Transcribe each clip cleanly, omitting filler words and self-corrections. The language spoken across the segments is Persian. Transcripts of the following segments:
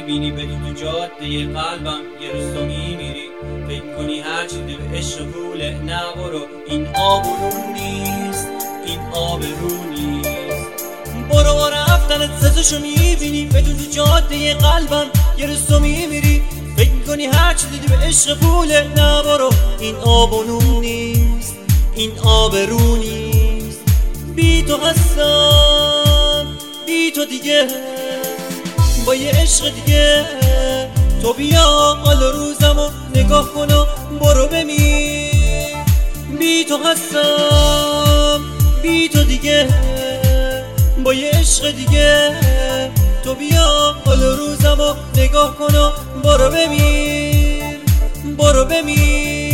میبینی بدون تو جاده قلبم یه روز تو میمیری. فکر کنی هرچی به عشق پوله، نه برو، این آبرو نیست، این آبرو نیست. برو با رفتنت سزشو میبینی بدون تو جاده قلبم یه روز تو میمیری. فکر کنی هرچی دیدی به عشق پوله، نه برو، این آبرو نیست، این آبرو نیست. بی تو هستم، بی تو دیگه، با یه عشق دیگه. تو بیا حال روزمو نگاه کن و برو بمیر. بی تو هستم، بی تو دیگه، با یه عشق دیگه. تو بیا حال روزمو نگاه کن و برو بمیر، برو بمیر.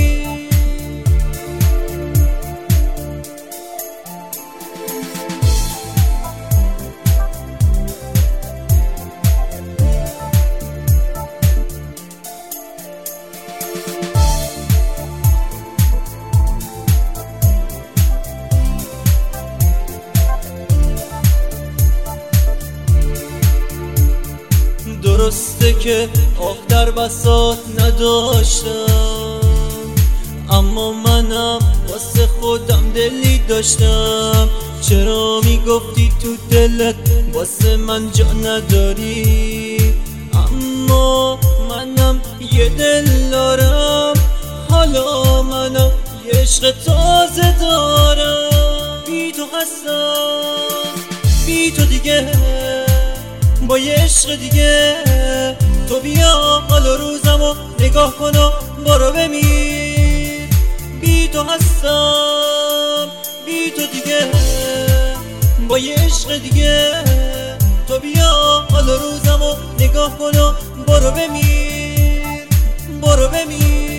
درسته که آخ در بساط نداشتم، اما منم واسه خودم دلی داشتم. چرا میگفتی تو دلت واسه من جا نداری؟ اما منم یه دل دارم، حالا منم یه عشق تازه دارم. بی تو هستم، بی تو دیگه، با یه عشق دیگه. تو بیا حال روزمو نگاه کن و برو بمیر. بی تو هستم، بی تو دیگه، با یه عشق دیگه. تو بیا حال روزمو نگاه کن و برو بمیر، برو بمیر.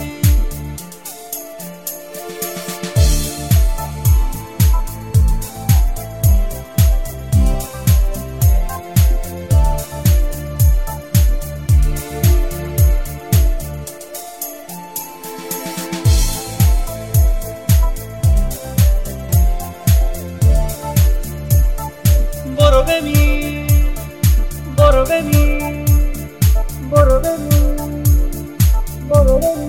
برو بمیر، برو بمیر، برو بمیر، برو بمیر.